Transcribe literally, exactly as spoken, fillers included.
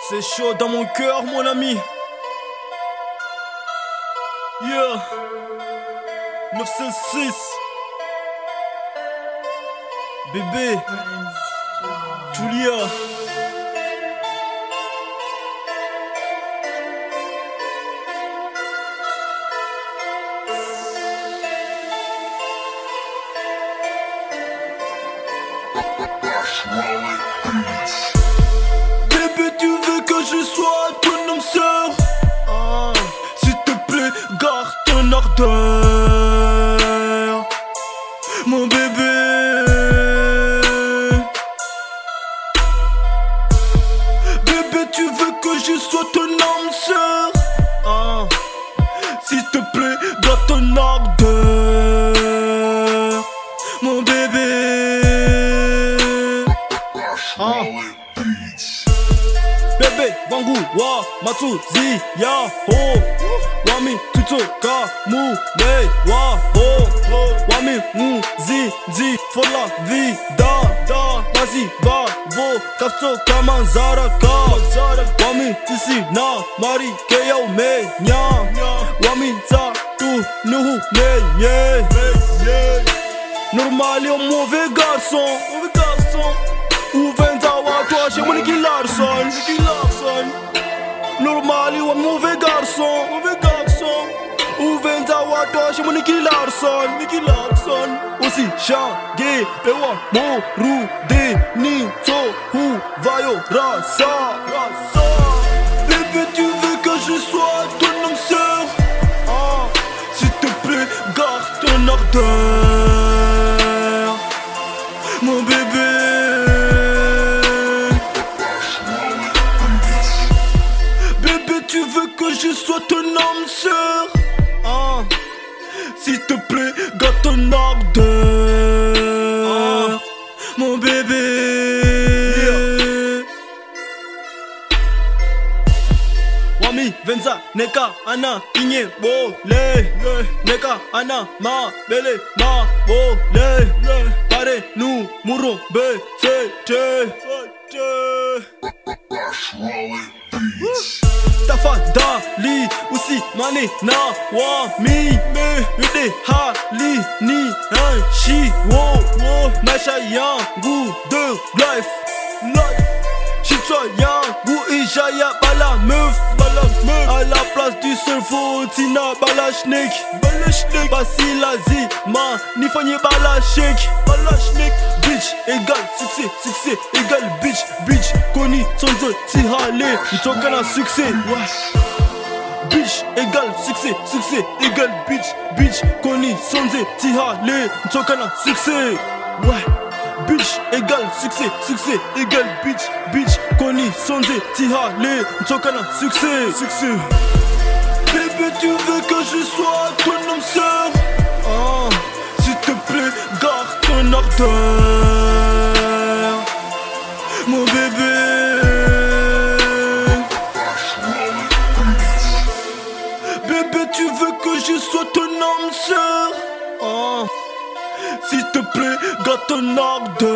C'est chaud dans mon cœur, mon ami. Yeah. neuf cent six. Bébé. Julia. Bébé, tu veux que je sois ton homme sœur? Ah. S'il te plaît, garde ton ardeur, mon bébé. Bébé, tu veux que je sois ton homme sœur? Ah. S'il te plaît, garde ton ardeur, mon bébé. Ah. Bébé, Vangu, wa, Matsu, Zi, Ya, Ho. Wami, Tuto, Ka, Mu, Le, Wa, Ho. Wami, Mu, Zi, Zi, for la vida. Vas-y, va, vo, Kafto, Kaman, Zara, Ka. Wami, Tisi, Na, Mari, Keyao, Me, Nya. Wami, Za, Tu, Nuhu, Me, Ye. Normal, et un mauvais garçon. Mauvais garçon. Où vens à toi, j'ai mon Nicky Larson. Nicky Larson. Normal, ou un mauvais garçon. Mauvais garçon. Où vens à toi, j'ai mon Nicky Larson. Nicky Larson. Aussi, Shaggy, Ewa, Moru, De, Nito, Hu, Vayo, Rasa. Bébé, tu veux que je sois ton homme sœur? Ah. S'il te plaît, garde ton ardeur, mon bébé. Tu veux que je sois ton homme sœur? Ah. S'il te plaît, garde ton ardeur, ah. mon bébé. Yeah. Wami, Venza, Neka, Ana, Inye, Bole. Neka, Ana, Ma, Bele, Ma, Bole. Pare, nous, Mourons, B, C, T. Tafada, li, aussi, mane, na, wa, mi, me, ude, ha, li, ni, un, chi, wo, wo, macha, yang, gu, de, life, life, chitwa, yang, gu, ijaya, bala, meuf, bala, meuf, à la place du cerveau, tina, bala, schneck, bala, schneck, basila, zi, ma, ni fanye, bala, shake, bala, schneck, bitch, égal, succès, succès, égal, bitch, bitch, koni, sonzo, tihale, n'toka na succès, ouais. Bitch, égal, succès, succès, égal, bitch, bitch, koni, sonzo, tihale, n'toka na succès, ouais. Bitch, égal, succès, succès, égal, bitch, bitch, koni, sonzo, tihale, n'toka na succès, succès. Bébé, tu veux que je sois ton homme sœur? Ah. S'il te plaît, garde ton ardeur, mon bébé. Bébé, tu veux que je sois ton homme sœur? Ah. S'il te plaît, garde ton ardeur.